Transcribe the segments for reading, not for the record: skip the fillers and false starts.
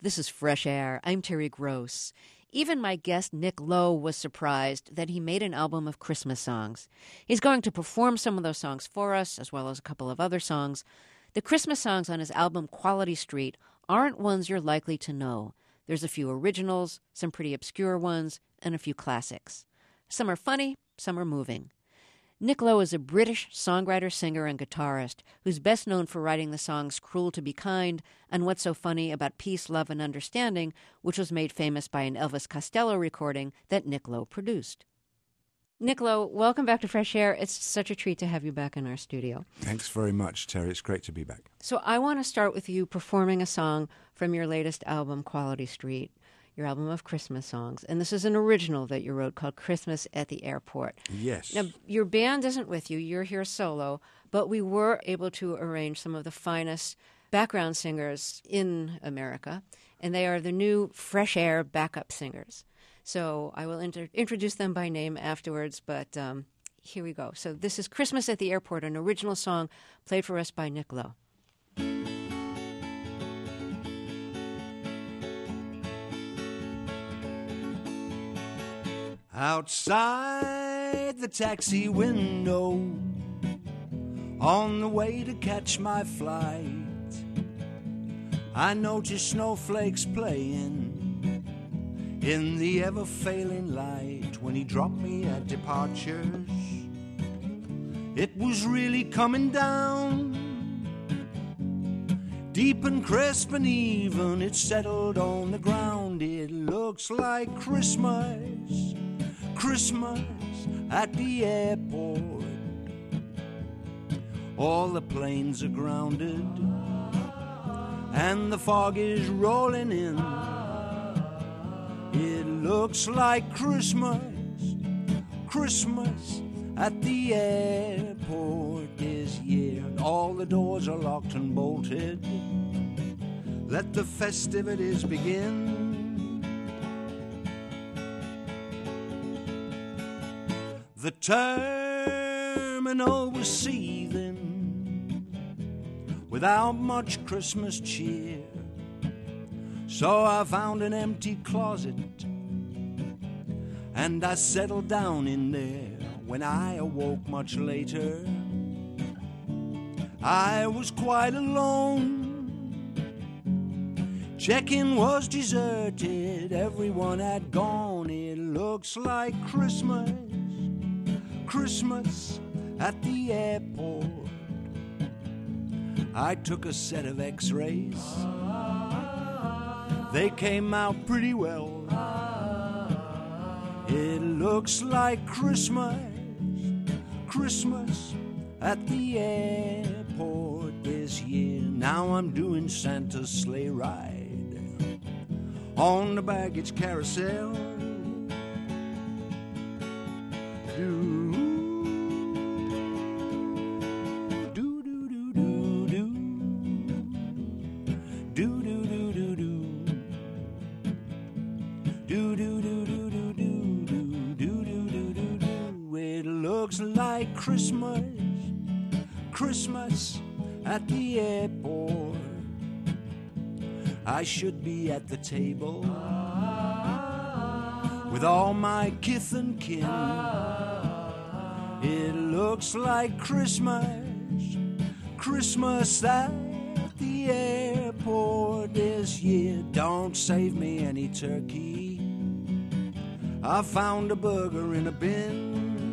This is Fresh Air. I'm Terry Gross. Even my guest Nick Lowe was surprised that he made an album of Christmas songs. He's going to perform some of those songs for us, as well as a couple of other songs. The Christmas songs on his album Quality Street aren't ones you're likely to know. There's a few originals, some pretty obscure ones, and a few classics. Some are funny, some are moving. Nick Lowe is a British songwriter, singer, and guitarist who's best known for writing the songs Cruel to Be Kind and What's So Funny About Peace, Love, and Understanding, which was made famous by an Elvis Costello recording that Nick Lowe produced. Nick Lowe, welcome back to Fresh Air. It's such a treat to have you back in our studio. Thanks very much, Terry. It's great to be back. So I want to start with you performing a song from your latest album, Quality Street, your album of Christmas songs. And this is an original that you wrote called Christmas at the Airport. Yes. Now, your band isn't with you. You're here solo. But we were able to arrange some of the finest background singers in America. And they are the new Fresh Air backup singers. So I will introduce them by name afterwards, but here we go. So this is Christmas at the Airport, an original song played for us by Nick Lowe. Outside the taxi window, on the way to catch my flight, I noticed snowflakes playing in the ever-failing light. When he dropped me at departures, it was really coming down, deep and crisp and even. It settled on the ground. It looks like Christmas, Christmas at the airport. All the planes are grounded and the fog is rolling in. It looks like Christmas, Christmas at the airport this year. And all the doors are locked and bolted. Let the festivities begin. The terminal was seething without much Christmas cheer. So I found an empty closet and I settled down in there. When I awoke much later, I was quite alone. Check-in was deserted, everyone had gone. It looks like Christmas, Christmas at the airport. I took a set of x-rays. They came out pretty well. It looks like Christmas, Christmas at the airport this year. Now I'm doing Santa's sleigh ride on the baggage carousel. Christmas, Christmas at the airport. I should be at the table with all my kith and kin. It looks like Christmas, Christmas at the airport this year. Don't save me any turkey. I found a burger in a bin.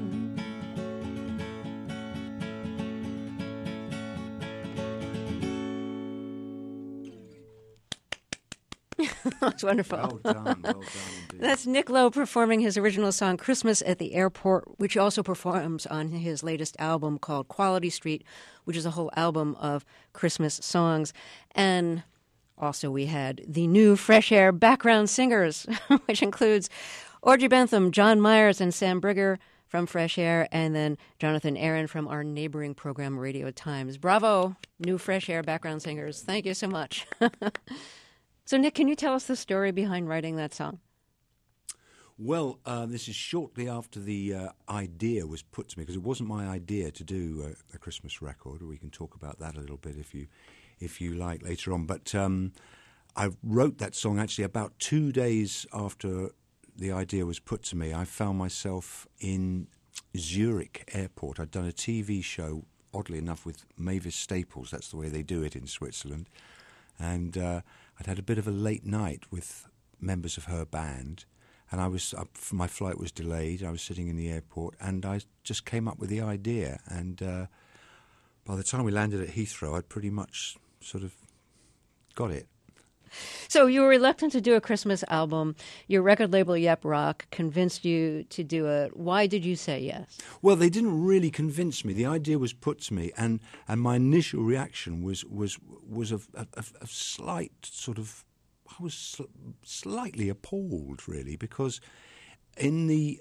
That's wonderful. Well done indeed. That's Nick Lowe performing his original song, Christmas at the Airport, which he also performs on his latest album called Quality Street, which is a whole album of Christmas songs. And also we had the new Fresh Air background singers, which includes Audrey Bentham, John Myers, and Sam Brigger from Fresh Air, and then Jonathan Aaron from our neighboring program, Radio Times. Bravo, new Fresh Air background singers. Thank you so much. So, Nick, can you tell us the story behind writing that song? Well, this is shortly after the idea was put to me, because it wasn't my idea to do a Christmas record. We can talk about that a little bit if you like later on. But I wrote that song actually about 2 days after the idea was put to me. I found myself in Zurich airport. I'd done a TV show, oddly enough, with Mavis Staples. That's the way they do it in Switzerland. And I'd had a bit of a late night with members of her band. And my flight was delayed. I was sitting in the airport, and I just came up with the idea. And by the time we landed at Heathrow, I'd pretty much sort of got it. So you were reluctant to do a Christmas album. Your record label, Yep Rock, convinced you to do it. Why did you say yes? Well, they didn't really convince me. The idea was put to me, and my initial reaction was a slight sort of. I was slightly appalled, really, because in the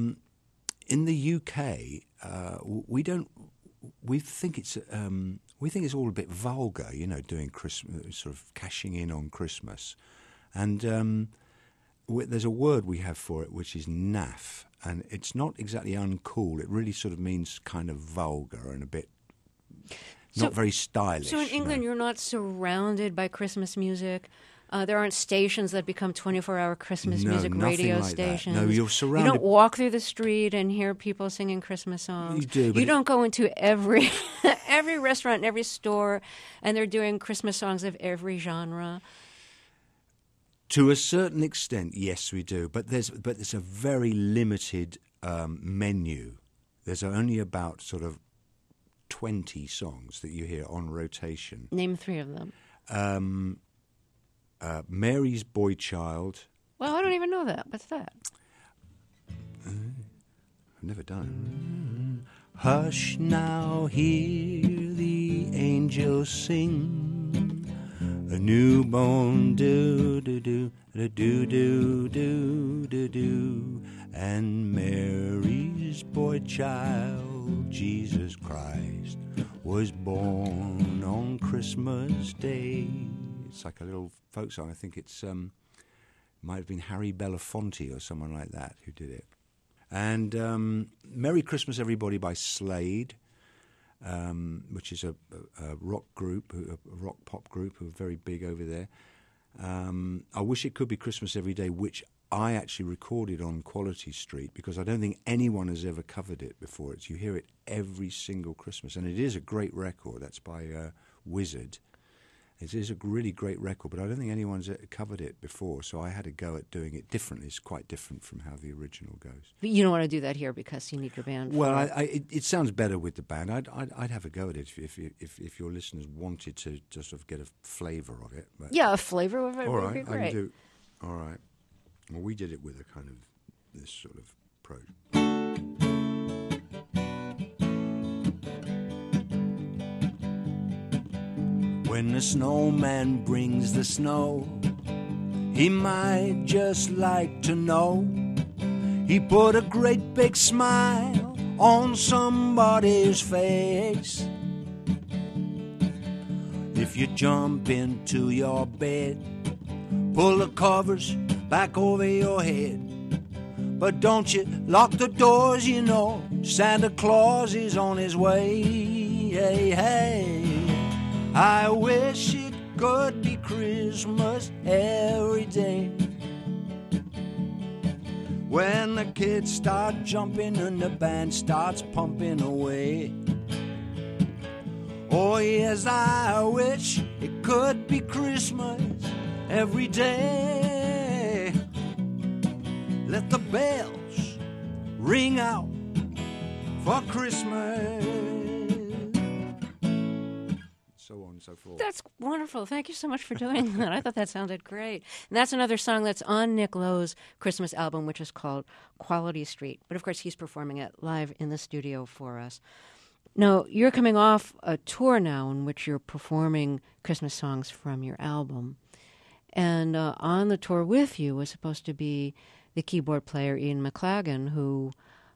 UK we think it's all a bit vulgar, doing Christmas, sort of cashing in on Christmas, and there's a word we have for it which is naff, and it's not exactly uncool. It really sort of means kind of vulgar and a bit not very stylish. So in England, you're not surrounded by Christmas music. There aren't stations that become 24-hour Christmas music radio like stations. That. No, you're surrounded. You don't walk through the street and hear people singing Christmas songs. You do. But you don't go into every restaurant and every store, and they're doing Christmas songs of every genre. To a certain extent, yes, we do. But there's a very limited menu. There's only about sort of 20 songs that you hear on rotation. Name 3 of them. Mary's Boy Child. Well, I don't even know that. What's that? I've never done it. Hush now, hear the angels sing. A newborn do-do-do, do-do-do-do-do-do. And Mary's boy child, Jesus Christ, was born on Christmas Day. It's like a little folk song. I think it's might have been Harry Belafonte or someone like that who did it. And Merry Christmas Everybody by Slade, which is a rock group, a rock pop group who are very big over there. I Wish It Could Be Christmas Every Day, which I actually recorded on Quality Street because I don't think anyone has ever covered it before. You hear it every single Christmas, and it is a great record. That's by Wizard. It is a really great record, but I don't think anyone's covered it before, so I had a go at doing it differently. It's quite different from how the original goes. But you don't want to do that here because you need your band. Well, it sounds better with the band. I'd have a go at it if your listeners wanted to just sort of get a flavour of it. But yeah, a flavour of it would be great. I can do. All right. Well, we did it with a kind of this sort of approach. When the snowman brings the snow, he might just like to know he put a great big smile on somebody's face. If you jump into your bed, pull the covers back over your head, but don't you lock the doors, Santa Claus is on his way. Hey, hey. I wish it could be Christmas every day. When the kids start jumping and the band starts pumping away. Oh yes, I wish it could be Christmas every day. Let the bells ring out for Christmas. So on and so forth. That's wonderful. Thank you so much for doing that. I thought that sounded great. And that's another song that's on Nick Lowe's Christmas album, which is called Quality Street. But, of course, he's performing it live in the studio for us. Now, you're coming off a tour now in which you're performing Christmas songs from your album. And on the tour with you was supposed to be the keyboard player Ian McLagan, who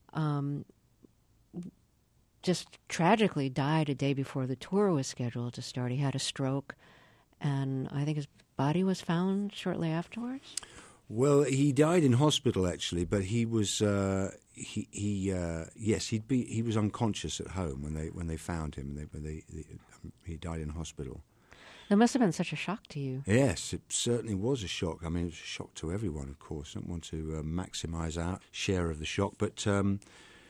just tragically died a day before the tour was scheduled to start. He had a stroke, and I think his body was found shortly afterwards. Well, he died in hospital actually, but he was he was unconscious at home when they found him. He died in hospital. That must have been such a shock to you. Yes, it certainly was a shock. I mean, it was a shock to everyone, of course. I don't want to maximise our share of the shock, but I'm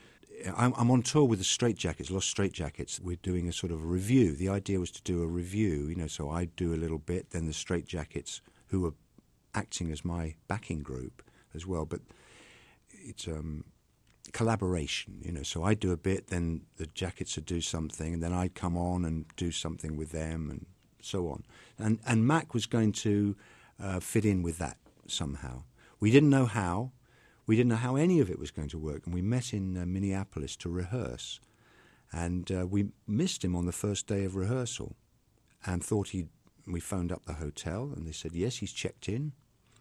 on tour with the Straitjackets, Lost Straitjackets. We're doing a sort of a review. The idea was to do a review, you know, so I'd do a little bit, then the Straitjackets, who were acting as my backing group as well, but it's collaboration, you know, so I'd do a bit, then the Jackets would do something, and then I'd come on and do something with them, and so on. And Mac was going to fit in with that somehow. We didn't know how. We didn't know how any of it was going to work, and we met in Minneapolis to rehearse. And we missed him on the first day of rehearsal and thought we phoned up the hotel, and they said, yes, he's checked in.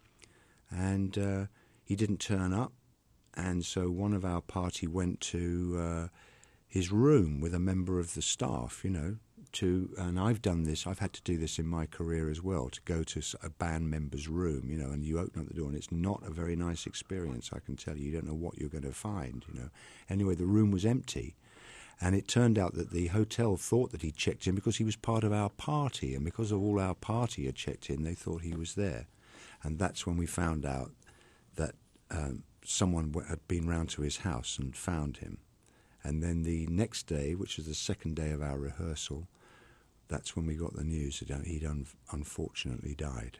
And he didn't turn up. And so one of our party went to his room with a member of the staff, you know, and I've done this, I've had to do this in my career as well, to go to a band member's room, you know, and you open up the door and it's not a very nice experience, I can tell you. You don't know what you're going to find, you know. Anyway, the room was empty, and it turned out that the hotel thought that he'd checked in because he was part of our party, and because of all our party had checked in, they thought he was there. And that's when we found out that someone had been round to his house and found him. And then the next day, which was the second day of our rehearsal, that's when we got the news that he'd unfortunately died.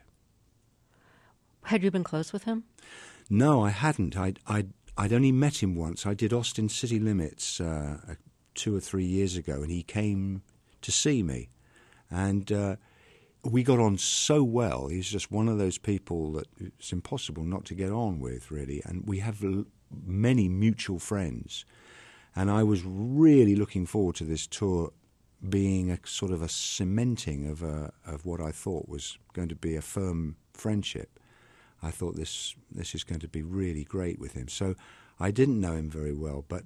Had you been close with him? No, I hadn't. I'd only met him once. I did Austin City Limits 2 or 3 years ago, and he came to see me. And we got on so well. He's just one of those people that it's impossible not to get on with, really. And we have many mutual friends. And I was really looking forward to this tour being a sort of a cementing of what I thought was going to be a firm friendship. I thought this is going to be really great with him. So I didn't know him very well, but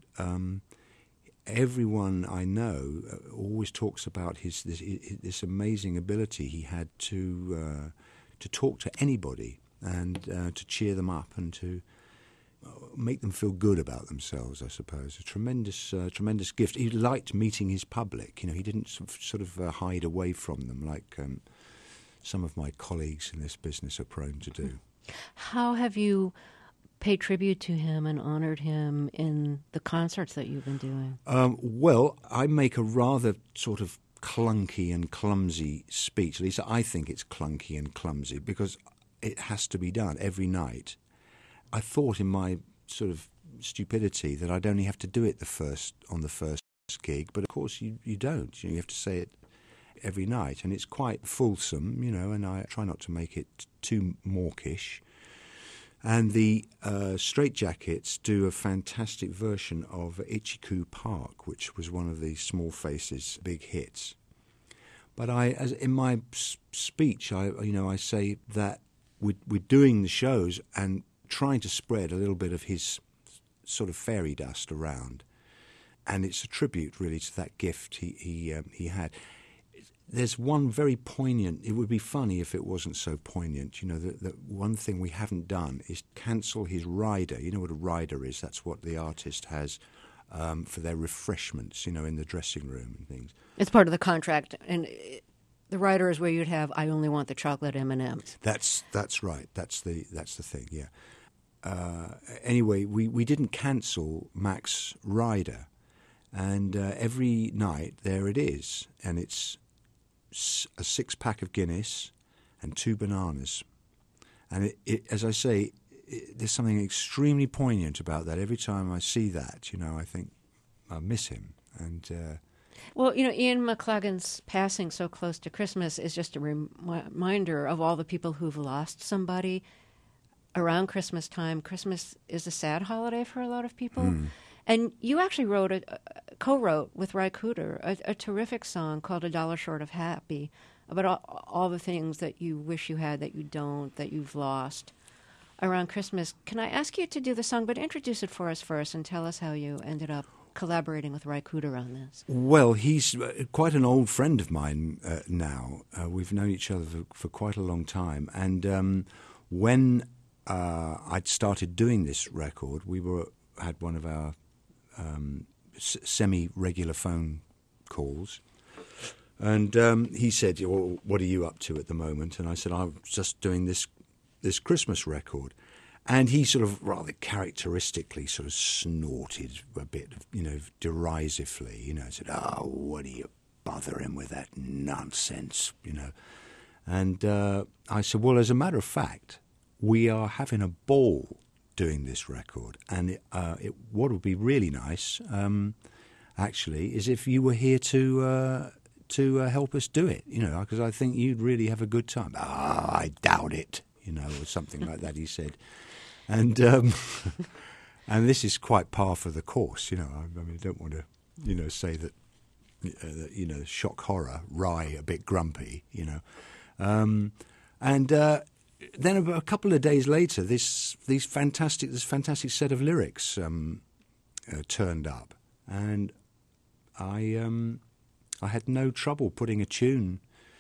everyone I know always talks about this amazing ability he had to talk to anybody and to cheer them up and to make them feel good about themselves, I suppose. A tremendous gift. He liked meeting his public. You know, he didn't sort of hide away from them like some of my colleagues in this business are prone to do. How have you paid tribute to him and honored him in the concerts that you've been doing? Well, I make a rather sort of clunky and clumsy speech. At least I think it's clunky and clumsy because it has to be done every night. I thought in my sort of stupidity that I'd only have to do it on the first gig, but of course you don't. You have to say it every night, and it's quite fulsome, you know, and I try not to make it too mawkish. And the Straitjackets do a fantastic version of Itchy-Coo Park, which was one of the Small Faces' big hits. But in my speech, I say that we're doing the shows and trying to spread a little bit of his sort of fairy dust around, and it's a tribute really to that gift he had. There's one very poignant. It would be funny if it wasn't so poignant. You know, the one thing we haven't done is cancel his rider. You know what a rider is? That's what the artist has for their refreshments. You know, in the dressing room and things. It's part of the contract, and the rider is where you'd have "I only want the chocolate M&Ms." That's right. That's the thing. Yeah. Anyway, we didn't cancel Mac's rider, and every night there it is, and it's a 6-pack of Guinness and 2 bananas. And as I say, there's something extremely poignant about that. Every time I see that, you know, I think I miss him. And well, you know, Ian McLagan's passing so close to Christmas is just a reminder of all the people who've lost somebody around Christmas time. Christmas is a sad holiday for a lot of people. And you actually co-wrote with Ry Cooder a terrific song called "A Dollar Short of Happy" about all the things that you wish you had that you don't, that you've lost around Christmas. Can I ask you to do the song, but introduce it for us first and tell us how you ended up collaborating with Ry Cooder on this? Well, he's quite an old friend of mine now. We've known each other for quite a long time. And when I'd started doing this record, we had one of our semi-regular phone calls, And he said, well, what are you up to at the moment? And I said, I'm just doing this Christmas record. And he sort of rather characteristically sort of snorted a bit, derisively, said, oh, what are you bothering with that nonsense, And I said, well, as a matter of fact, we are having a ball doing this record. And what would be really nice, actually, is if you were here to help us do it, because I think you'd really have a good time. Ah, I doubt it, or something like that, he said. And and this is quite par for the course, I mean, I don't want to, say that, shock horror, wry, a bit grumpy, and then about a couple of days later, this fantastic set of lyrics turned up, and I had no trouble putting a tune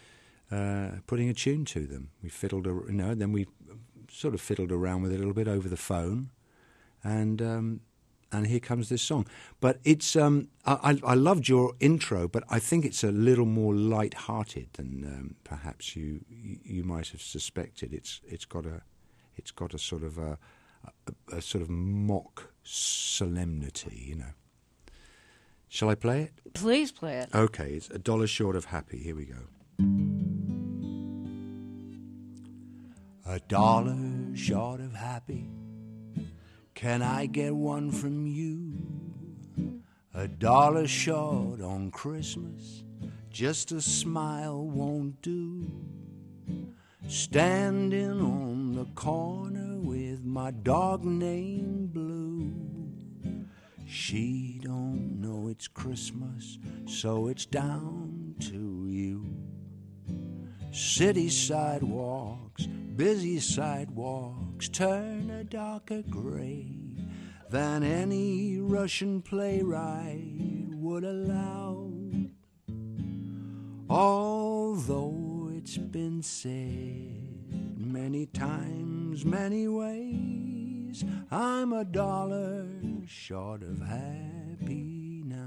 to them. We fiddled, then we sort of fiddled around with it a little bit over the phone, and here comes this song. But it's I loved your intro, but I think it's a little more light-hearted than perhaps you might have suspected. It's got a sort of a sort of mock solemnity, Shall I play it? Please play it. Okay, it's $1 Short of Happy. Here we go. $1 short of happy, can I get one from you? $1 short on Christmas, just a smile won't do. Standing on the corner with my dog named Blue. She don't know it's Christmas, so it's down to you. City sidewalks, busy sidewalks, turn a darker gray than any Russian playwright would allow. Although it's been said many times, many ways, I'm $1 short of happy now.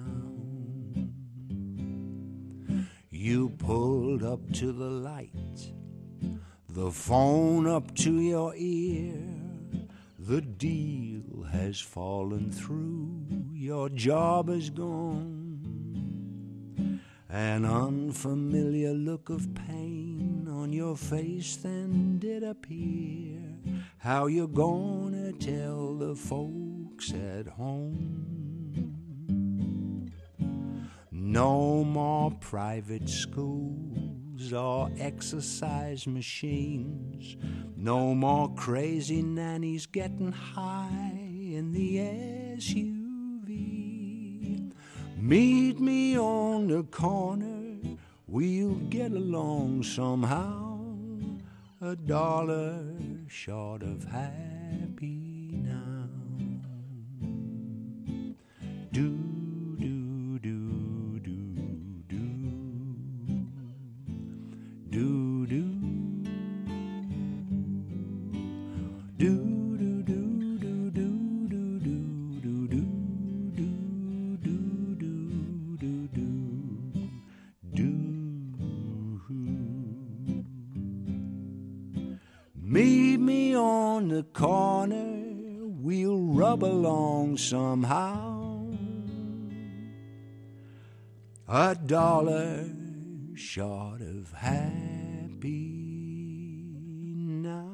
You pulled up to the light, the phone up to your ear. The deal has fallen through, your job is gone. An unfamiliar look of pain on your face then did appear. How you gonna tell the folks at home? No more private schools or exercise machines. No more crazy nannies getting high in the SUV. Meet me on the corner, we'll get along somehow. $1 short of happy now. Do Meet me on the corner, we'll rub along somehow. $1 short of happy now.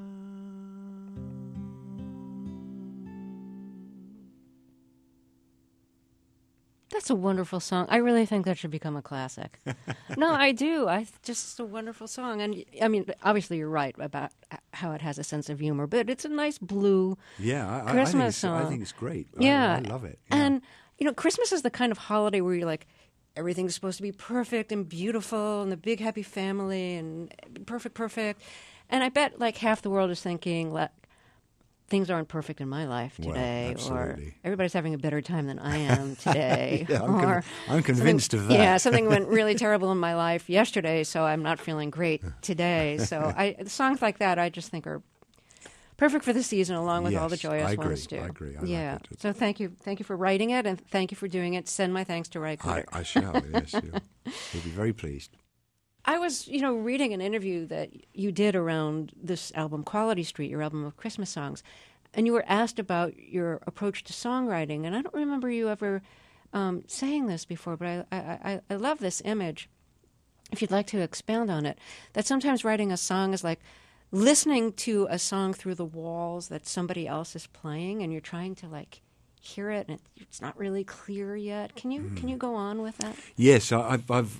That's a wonderful song. I really think that should become a classic. No, I do. Just a wonderful song. And I mean, obviously you're right about how it has a sense of humor, but it's a nice blue Christmas song. I think it's great. Yeah. I love it. Yeah. And, Christmas is the kind of holiday where you're like, everything's supposed to be perfect and beautiful and the big happy family and perfect. And I bet like half the world is thinking, things aren't perfect in my life today, or everybody's having a better time than I am today. Yeah, I'm convinced of that. Yeah, something went really terrible in my life yesterday, so I'm not feeling great today. So songs like that I just think are perfect for the season, along with all the joyous ones too. I agree. Yeah. Like it. So thank you for writing it, and thank you for doing it. Send my thanks to Ray Cooder. I shall. Yes, you'll be very pleased. I was, reading an interview that you did around this album, Quality Street, your album of Christmas songs, and you were asked about your approach to songwriting, and I don't remember you ever saying this before, but I love this image. If you'd like to expound on it, that sometimes writing a song is like listening to a song through the walls that somebody else is playing, and you're trying to hear it, and it's not really clear yet. Can you go on with that? Yes, I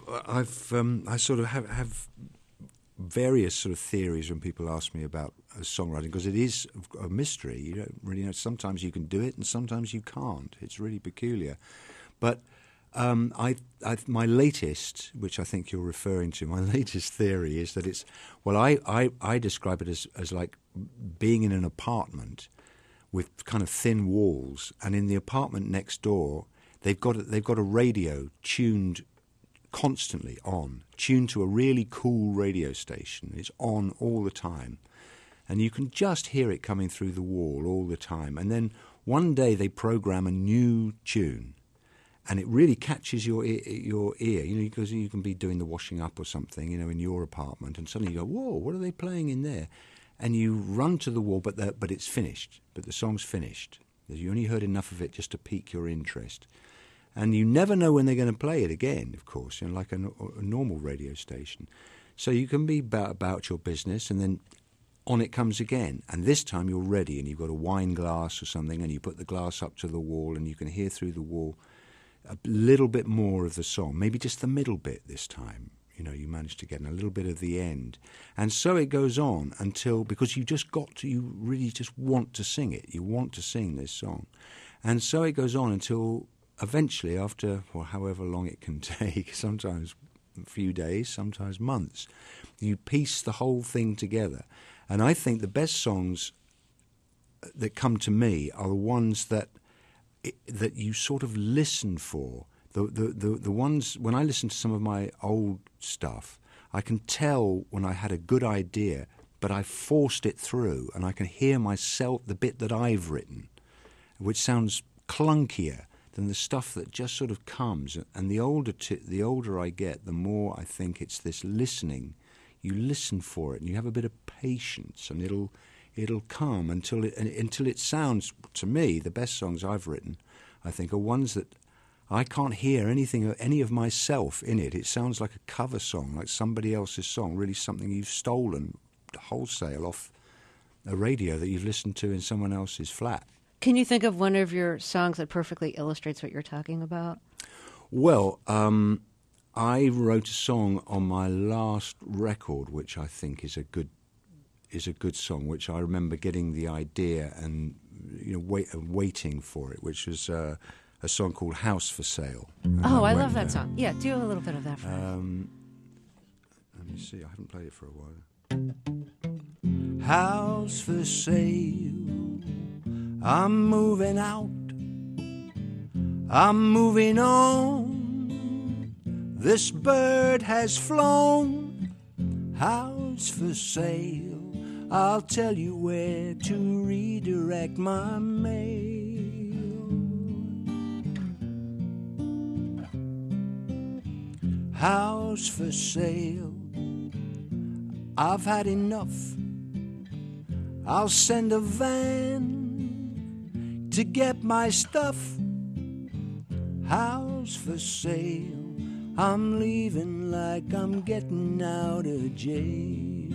sort of have various sort of theories when people ask me about songwriting, because it is a mystery. You don't really know. Sometimes you can do it, and sometimes you can't. It's really peculiar. But my latest, which I think you're referring to, my latest theory is that it's, well, I describe it as like being in an apartment with kind of thin walls, and in the apartment next door, they've got a radio tuned constantly on, tuned to a really cool radio station. It's on all the time, and you can just hear it coming through the wall all the time. And then one day they program a new tune, and it really catches your ear, because you can be doing the washing up or something, in your apartment, and suddenly you go, whoa, what are they playing in there? And you run to the wall, but it's finished. But the song's finished. You only heard enough of it just to pique your interest. And you never know when they're going to play it again, of course, like a normal radio station. So you can be about your business, and then on it comes again. And this time you're ready, and you've got a wine glass or something, and you put the glass up to the wall, and you can hear through the wall a little bit more of the song, maybe just the middle bit this time. You manage to get in a little bit of the end. And so it goes on until, because you really just want to sing it. You want to sing this song. And so it goes on until eventually, after, however long it can take, sometimes a few days, sometimes months, you piece the whole thing together. And I think the best songs that come to me are the ones that you sort of listen for. The ones, when I listen to some of my old stuff, I can tell when I had a good idea, but I forced it through, and I can hear myself, the bit that I've written, which sounds clunkier than the stuff that just sort of comes. And the older I get, the more I think it's this listening. You listen for it, and you have a bit of patience, and it'll come until it sounds, to me, the best songs I've written, I think, are ones that I can't hear any of myself in it. It sounds like a cover song, like somebody else's song, really something you've stolen wholesale off a radio that you've listened to in someone else's flat. Can you think of one of your songs that perfectly illustrates what you're talking about? Well, I wrote a song on my last record, which I think is a good song, which I remember getting the idea and waiting for it, which was a song called House for Sale. I love that song. Yeah, do a little bit of that for us. Let me see, I haven't played it for a while. House for sale, I'm moving out, I'm moving on, this bird has flown. House for sale, I'll tell you where to redirect my mail. House for sale, I've had enough, I'll send a van to get my stuff. House for sale, I'm leaving like I'm getting out of jail.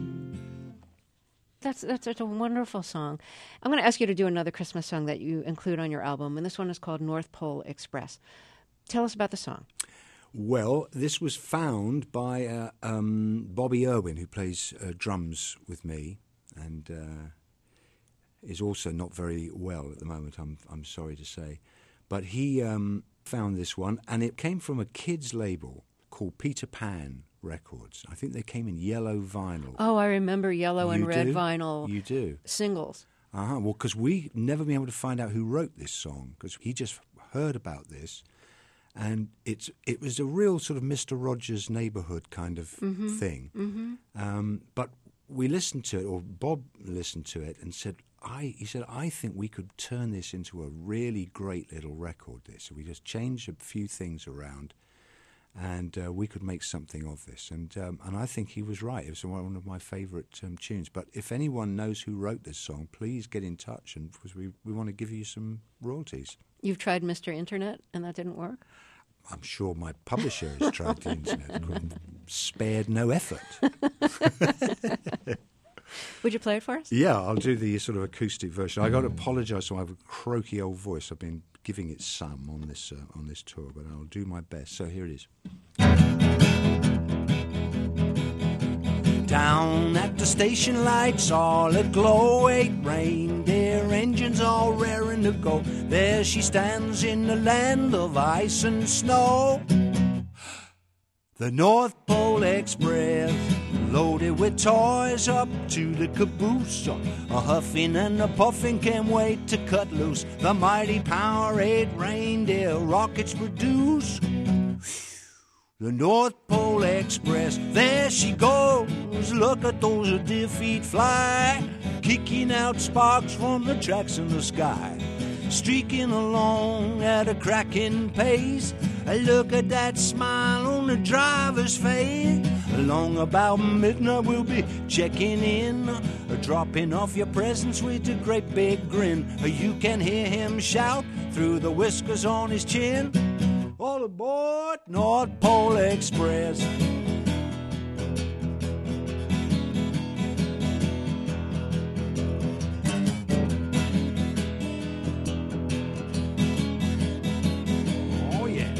That's a wonderful song. I'm going to ask you to do another Christmas song that you include on your album, and this one is called North Pole Express. Tell us about the song. Well, this was found by Bobby Irwin, who plays drums with me, and is also not very well at the moment, I'm sorry to say. But he found this one, and it came from a kids' label called Peter Pan Records. I think they came in yellow vinyl. Oh, I remember yellow and red vinyl. You do? Singles. Well, because we never been able to find out who wrote this song, because he just heard about this. And it was a real sort of Mr. Rogers' Neighborhood kind of thing. Mm-hmm. But we listened to it, or Bob listened to it, and said, I think we could turn this into a really great little record. So we just changed a few things around, and we could make something of this. And I think he was right. It was one of my favourite tunes. But if anyone knows who wrote this song, please get in touch, and because we want to give you some royalties. You've tried Mr. Internet, and that didn't work? I'm sure my publisher has tried the internet, spared no effort. Would you play it for us? Yeah, I'll do the sort of acoustic version. I got to apologise, so I have a croaky old voice. I've been giving it some on this tour, but I'll do my best. So here it is. Down at the station, lights all aglow, 8 reindeer engines all raring to go. There she stands in the land of ice and snow. The North Pole Express, loaded with toys up to the caboose. A huffing and a puffing can't wait to cut loose. The mighty Power 8 reindeer rockets produce. The North Pole Express, there she goes. Look at those dear feet fly, kicking out sparks from the tracks in the sky, streaking along at a cracking pace. Look at that smile on the driver's face. Along about midnight we'll be checking in, dropping off your presents with a great big grin. You can hear him shout through the whiskers on his chin. All aboard North Pole Express. Oh yeah.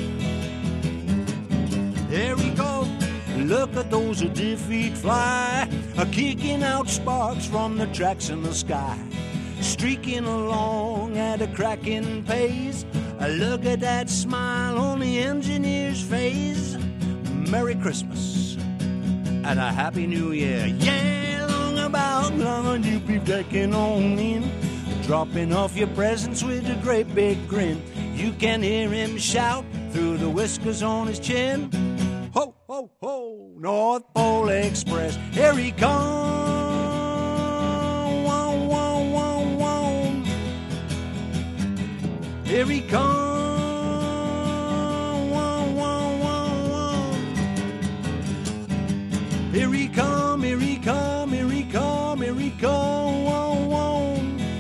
There we go. Look at those dear feet fly, kicking out sparks from the tracks in the sky, streaking along at a cracking pace. Look at that smile on the engineer's face. Merry Christmas and a Happy New Year. Yeah, long about long you be decking on in, dropping off your presents with a great big grin. You can hear him shout through the whiskers on his chin. Ho, ho, ho, North Pole Express, here he comes. Whoa, whoa, whoa, whoa. Here he comes. Whoa, whoa, whoa, whoa. Here he come, here he come, here he come, here he come. Whoa, whoa.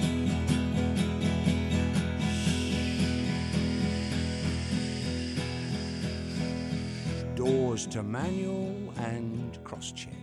Doors to manual and cross-check.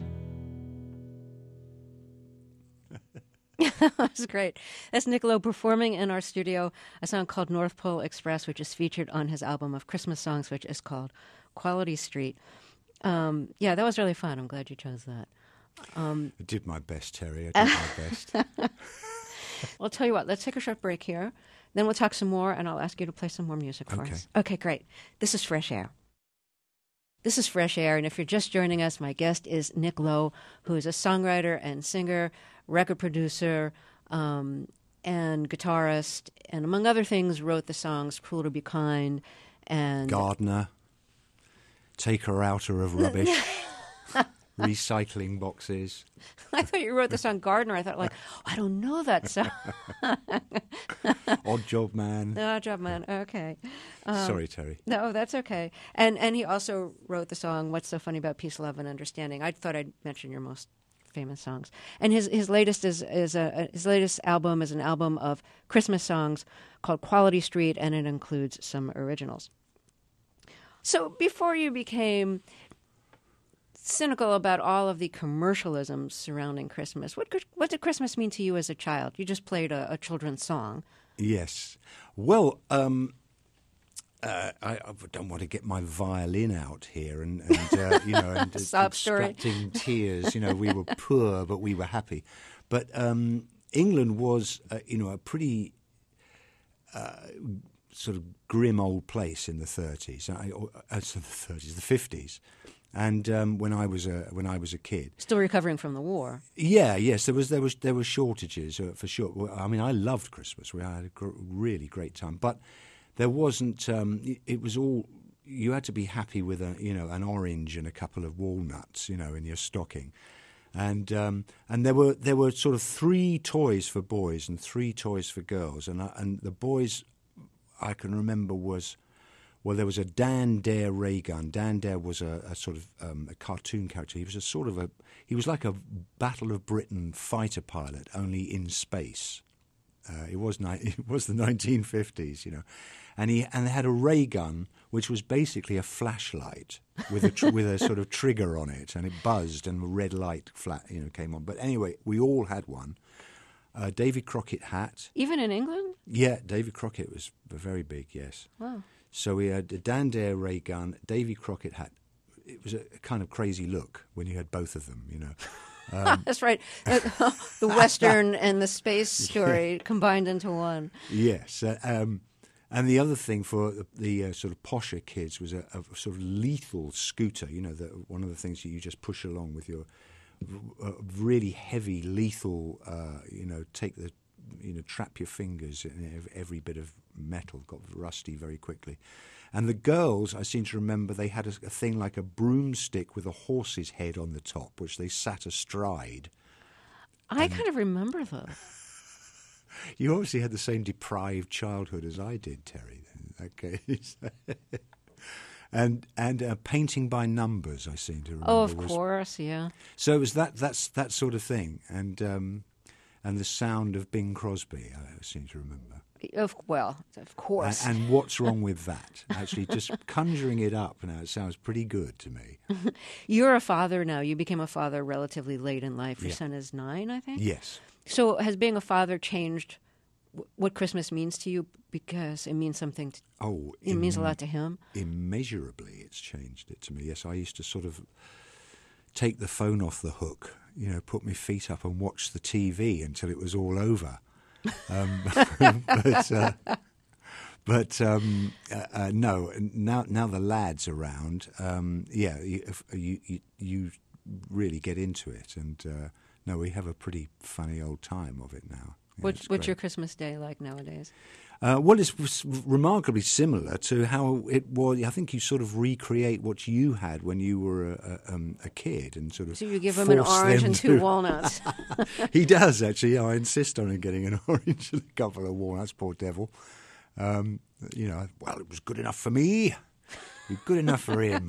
That's great. That's Nick Lowe performing in our studio a song called North Pole Express, which is featured on his album of Christmas songs, which is called Quality Street. Yeah, that was really fun. I'm glad you chose that. I did my best, Terry. I did my best. Well, I'll tell you what. Let's take a short break here. Then we'll talk some more, and I'll ask you to play some more music for us. Okay, great. This is Fresh Air. This is Fresh Air, and if you're just joining us, my guest is Nick Lowe, who is a songwriter and singer, record producer, and guitarist, and among other things, wrote the songs "Cruel to Be Kind" and Gardener, Take Her Outer of Rubbish, Recycling Boxes. I thought you wrote the song "Gardener." I thought, I don't know that song. Odd Job Man. Odd Job Man. Okay. Sorry, Terry. No, that's okay. And he also wrote the song "What's So Funny About Peace, Love, and Understanding." I thought I'd mention your most famous songs. And his latest his latest album is an album of Christmas songs called Quality Street, and it includes some originals. So before you became cynical about all of the commercialism surrounding Christmas, what did Christmas mean to you as a child? You just played a children's song. Yes. Well, I don't want to get my violin out here and extracting tears. We were poor, but we were happy. But England was, a pretty sort of grim old place in the 30s. The 50s. And when I was a kid, still recovering from the war. Yeah, yes, there were shortages for sure. I mean, I loved Christmas. We had a really great time, but there wasn't. It was all. You had to be happy with an orange and a couple of walnuts, in your stocking, and there were sort of 3 toys for boys and 3 toys for girls, and the boys I can remember was Well, there was a Dan Dare ray gun. Dan Dare was a sort of a cartoon character. He was he was like a Battle of Britain fighter pilot, only in space. It was the 1950s, you know, and they had a ray gun which was basically a flashlight with a sort of trigger on it, and it buzzed, and a red light came on. But anyway, we all had one. Davy Crockett hat. Even in England? Yeah, Davy Crockett was very big. Yes. Wow. So we had a Dan Dare ray gun, Davy Crockett hat. It was a kind of crazy look when you had both of them, you know. That's right. The Western and the space story combined into one. Yes. And the other thing for the sort of posher kids was a sort of lethal scooter, you know, one of the things that you just push along with your really heavy, lethal, trap your fingers in every bit of metal, got rusty very quickly. And the girls, I seem to remember, they had a thing like a broomstick with a horse's head on the top, which they sat astride. I kind of remember those. You obviously had the same deprived childhood as I did, Terry, in that case. And painting by numbers, I seem to remember. Oh, of course, yeah. So it was that sort of thing, and the sound of Bing Crosby, I seem to remember. Of course. And what's wrong with that? Actually, just conjuring it up now, it sounds pretty good to me. You're a father now. You became a father relatively late in life. Your son is 9, I think? Yes. So has being a father changed what Christmas means to you? Because it means something. It means a lot to him. Immeasurably, it's changed it to me. Yes, I used to sort of take the phone off the hook, you know, put my feet up and watch the TV until it was all over. No. Now the lad's around. You really get into it, and no, we have a pretty funny old time of it now. Yeah, what's your Christmas day like nowadays? Well, it's remarkably similar to how it was. I think you sort of recreate what you had when you were a kid, and sort of. So you give him an orange and 2 walnuts. He does actually. Yeah, I insist on him getting an orange and a couple of walnuts. Poor devil. You know, well, it was good enough for me. It was good enough for him.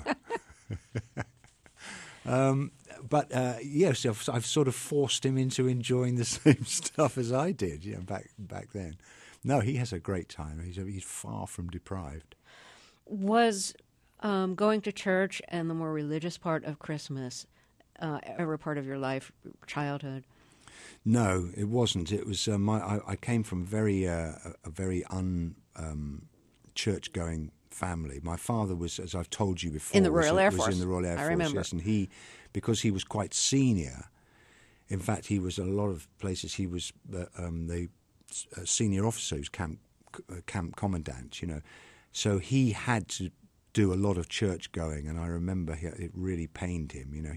But yes, I've sort of forced him into enjoying the same stuff as I did, you know, back then. No, he has a great time. He's far from deprived. Was going to church and the more religious part of Christmas ever part of your life, childhood? No, it wasn't. It was I came from a very church-going family. My father was, as I've told you before, in the Royal Air Force. Was in the Royal Air Force. I remember. Yes, and because he was quite senior. In fact, he was a lot of places. He was the senior officer, who's camp commandant. You know, so he had to do a lot of church going, and I remember it really pained him. You know,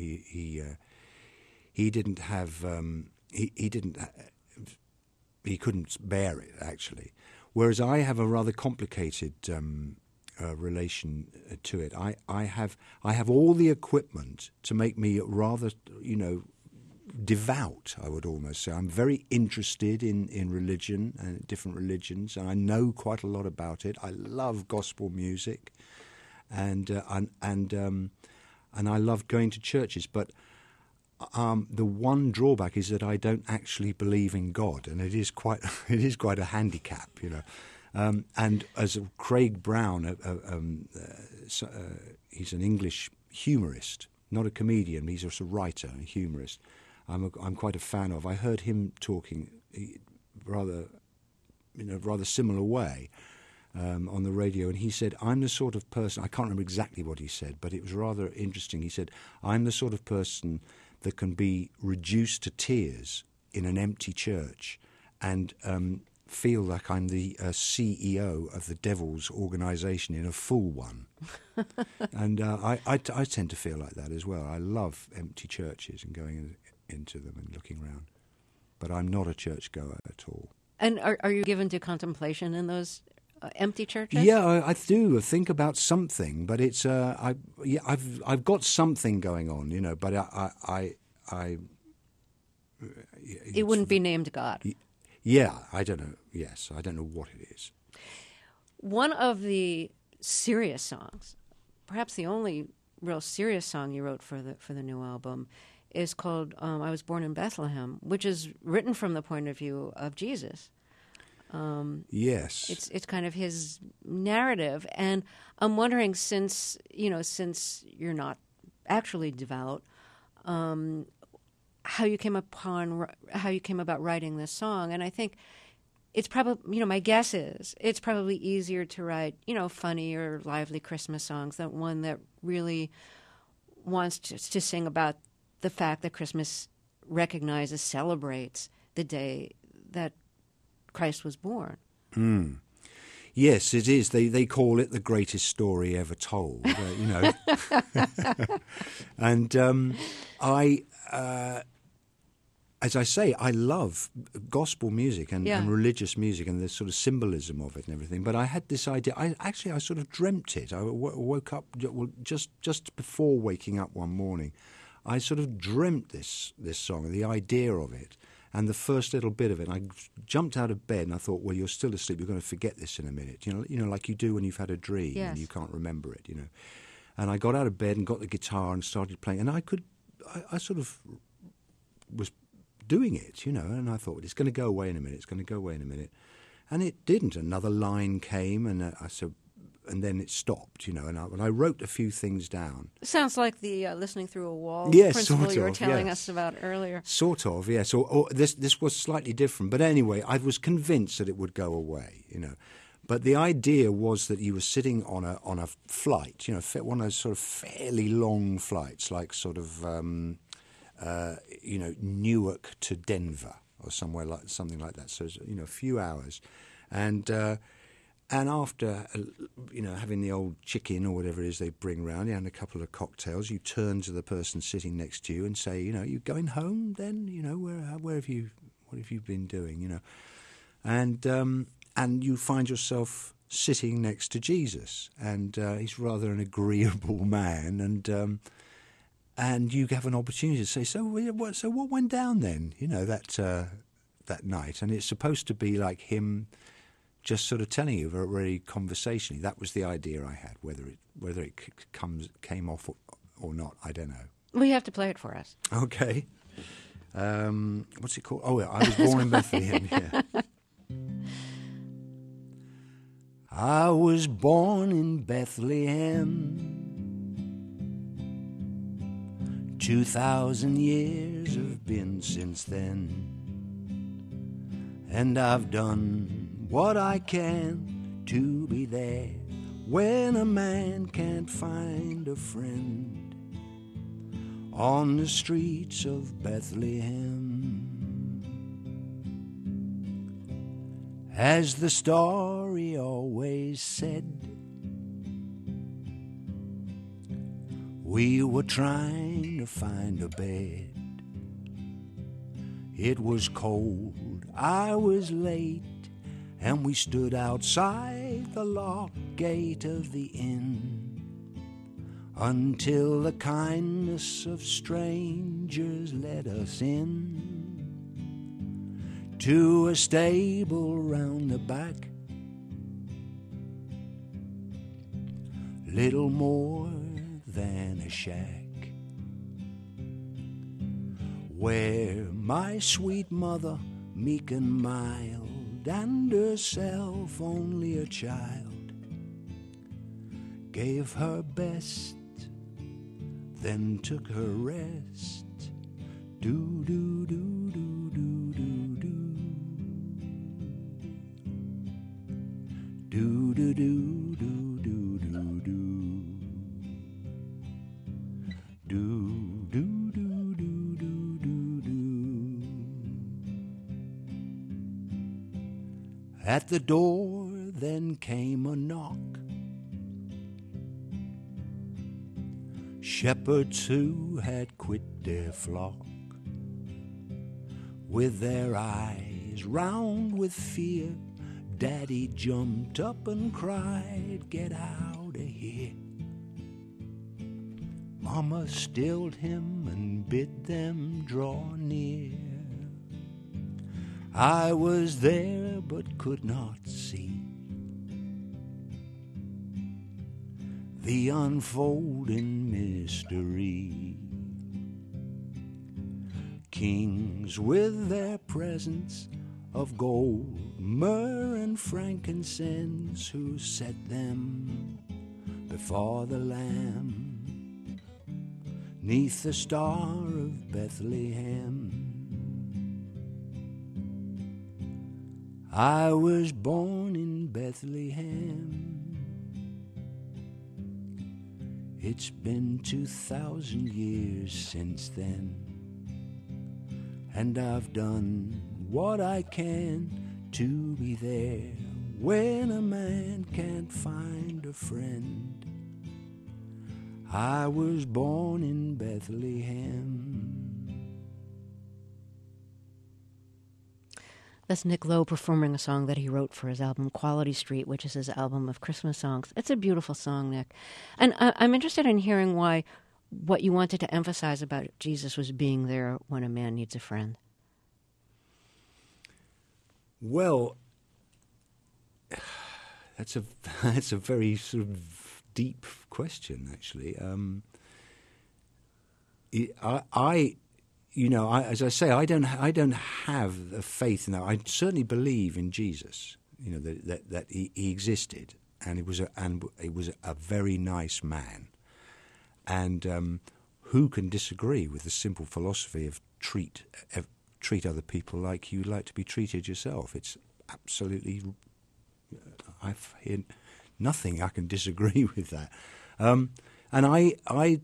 he didn't have he couldn't bear it actually. Whereas I have a rather complicated relation to it. I have all the equipment to make me rather, you know, devout, I would almost say. I'm very interested in religion and different religions, and I know quite a lot about it. I love gospel music, and I love going to churches. But the one drawback is that I don't actually believe in God, and it is quite a handicap, you know. And as Craig Brown, he's an English humorist, not a comedian. He's just a writer and a humorist. I'm quite a fan of. I heard him talking rather similar way on the radio, and he said, "I'm the sort of person." I can't remember exactly what he said, but it was rather interesting. He said, "I'm the sort of person that can be reduced to tears in an empty church, and feel like I'm the CEO of the devil's organisation in a full one." And I tend to feel like that as well. I love empty churches and going into them and looking around. But I'm not a churchgoer at all. And are you given to contemplation in those empty churches? Yeah, I do. I think about something, but it's I've got something going on, you know. But it wouldn't be named God. Yeah, I don't know. Yes, I don't know what it is. One of the serious songs. Perhaps the only real serious song you wrote for the new album is called "I Was Born in Bethlehem," which is written from the point of view of Jesus. Yes, it's kind of his narrative, and I'm wondering, since you're not actually devout, how you came about writing this song. And I think it's probably, my guess is it's probably easier to write, funny or lively Christmas songs than one that really wants to sing about the fact that Christmas recognizes, celebrates the day that Christ was born. Yes, it is. They call it the greatest story ever told, And as I say, I love gospel music and religious music and the sort of symbolism of it and everything. But I had this idea. I sort of dreamt it. I woke up just before waking up one morning. I sort of dreamt this song, the idea of it, and the first little bit of it. I jumped out of bed and I thought, well, you're still asleep. You're going to forget this in a minute. Like you do when you've had a dream and you can't remember it. And I got out of bed and got the guitar and started playing. And I sort of was doing it, and I thought, well, it's going to go away in a minute. It's going to go away in a minute, and it didn't. Another line came, and I said, and then it stopped, and I wrote a few things down. Sounds like the listening through a wall sort principle of, you were telling us about earlier. Sort of, yes. Or this was slightly different, but anyway, I was convinced that it would go away, But the idea was that you were sitting on a flight, one of those sort of fairly long flights, like sort of Newark to Denver or something like that. So a few hours, and after having the old chicken or whatever it is they bring round, and a couple of cocktails, you turn to the person sitting next to you and say, you going home then? What have you been doing? And you find yourself sitting next to Jesus, and he's rather an agreeable man, and you have an opportunity to say, so what went down then? That night, and it's supposed to be like him just sort of telling you very conversationally. That was the idea I had. Whether it came off or not, I don't know. Well, you have to play it for us. Okay. What's it called? Oh, I Was Born in Bethlehem. Yeah. I was born in Bethlehem. 2,000 years have been since then, and I've done what I can to be there when a man can't find a friend on the streets of Bethlehem. As the story always said, we were trying to find a bed. It was cold, I was late, and we stood outside the locked gate of the inn until the kindness of strangers led us in to a stable round the back, little more than a shack, where my sweet mother, meek and mild, and herself only a child, gave her best, then took her rest. Do do do do do do do. Do do do do do do do. Do do do do do do do. At the door then came a knock. Shepherds who had quit their flock, with their eyes round with fear, Daddy jumped up and cried, "Get out of here." Mama stilled him and bid them draw near. I was there but could not see. the unfolding mystery. Kings with their presents of gold, myrrh and frankincense, who set them before the Lamb, 'neath the star of Bethlehem. I was born in Bethlehem. It's been 2,000 years since then, and I've done what I can to be there when a man can't find a friend. I was born in Bethlehem. That's Nick Lowe performing a song that he wrote for his album Quality Street, which is his album of Christmas songs. It's a beautiful song, Nick. And I'm interested in hearing why what you wanted to emphasize about Jesus was being there when a man needs a friend. Well, that's a very sort of deep question, actually. As I say, I don't have a faith in that. I certainly believe in Jesus. You know that he existed, and he was a very nice man. And who can disagree with the simple philosophy of treat other people like you would like to be treated yourself? It's absolutely. I've heard nothing I can disagree with that. And I.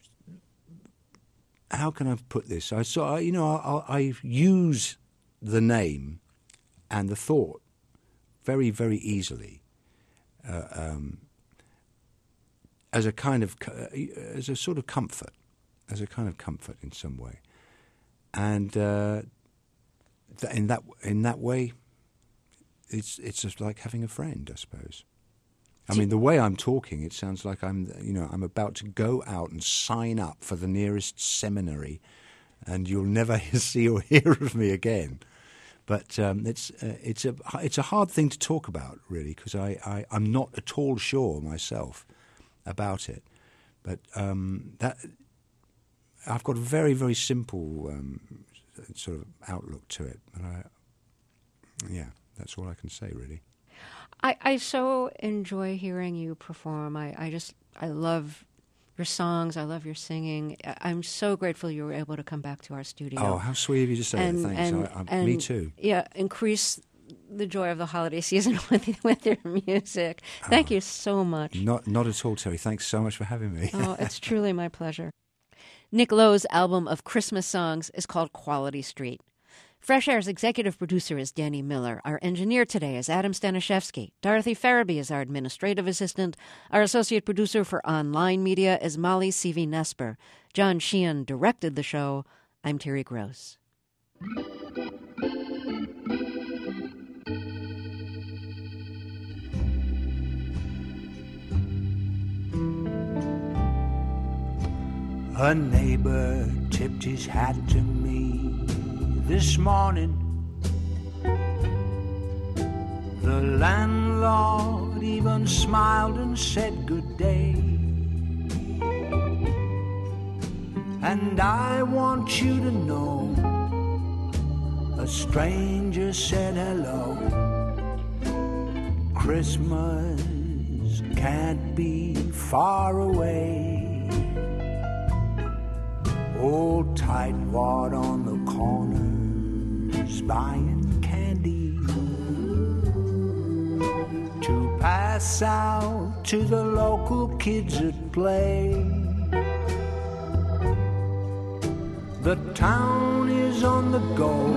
How can I put this? I use the name and the thought very, very easily as a sort of comfort, in some way, and in that way, it's just like having a friend, I suppose. I mean, the way I'm talking, it sounds like I'm about to go out and sign up for the nearest seminary, and you'll never see or hear of me again. But it's a hard thing to talk about, really, because I'm not at all sure myself about it. But that I've got a very, very simple sort of outlook to it. But that's all I can say, really. I so enjoy hearing you perform. I love your songs. I love your singing. I'm so grateful you were able to come back to our studio. Oh, how sweet of you to say that. Thanks. Me too. Yeah, increase the joy of the holiday season with your music. Thank you so much. Not at all, Terry. Thanks so much for having me. Oh, it's truly my pleasure. Nick Lowe's album of Christmas songs is called Quality Street. Fresh Air's executive producer is Danny Miller. Our engineer today is Adam Staniszewski. Dorothy Farabee is our administrative assistant. Our associate producer for online media is Molly Seavey-Nesper. John Sheehan directed the show. I'm Terry Gross. A neighbor tipped his hat to me this morning. The landlord even smiled and said good day. And I want you to know, a stranger said hello. Christmas can't be far away. Old tightwad on the corners buying candy to pass out to the local kids at play. The town is on the go.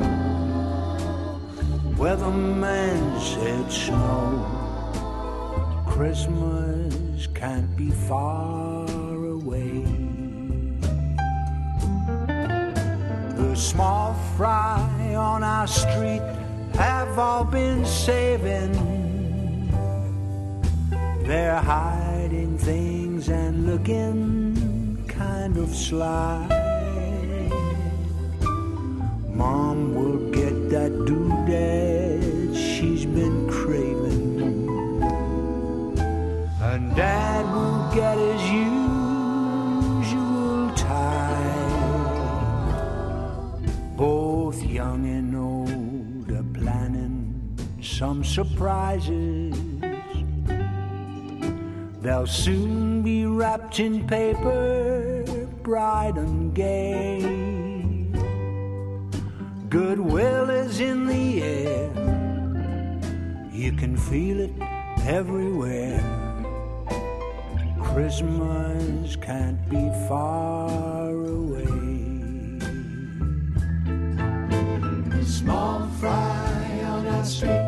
Weatherman said snow. Christmas can't be far away. The small fry on our street have all been saving. They're hiding things and looking kind of sly. Mom will get that doodad she's been craving, and Dad will get some surprises. They'll soon be wrapped in paper, bright and gay. Goodwill is in the air, you can feel it everywhere. Christmas can't be far away. Small fry on our street